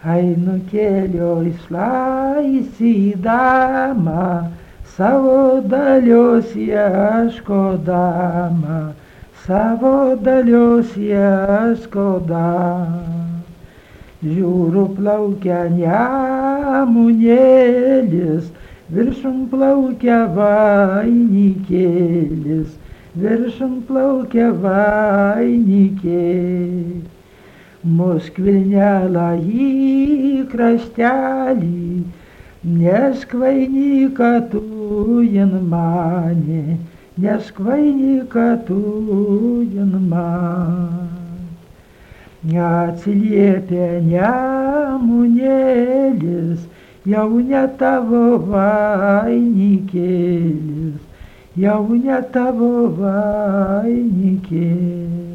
Ainukėlio išlaisydama, savo dalios ieškodama, savo dalios ieškodama. Žiūriu plaukia nemunėlis, viršum plaukia vainikėlis, viršum plaukia vainikėlis. Moskvilnelą į kraštelį, nešk vainiką tu jin mane, nešk vainiką tu jin man. Atsiliepia nemunėlis, jau ne tavo vainikėlis, jau ne tavo vainikėlis.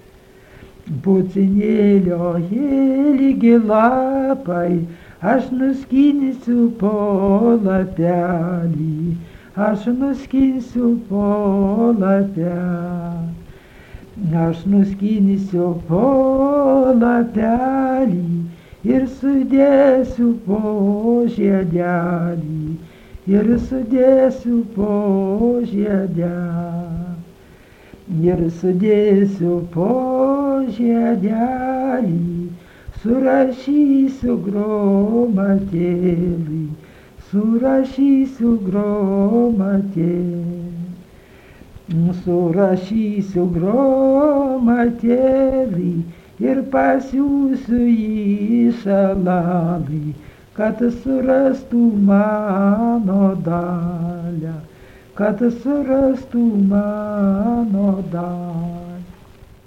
Pucinėlio ilgi lapai, aš nuskinsiu po lapelį, aš nuskinsiu po lapelį. Aš nuskinsiu po lapelį ir sudėsiu po žiedelį, ir sudėsiu po žiedelį, ir sudėsiu po žiedelį, surašysiu gromatėlį, surašysiu gromatėlį. Surašysiu gromatėlį ir pasiūsiu į šalalį, kad surastų mano dalią, kad surastų mano dalią.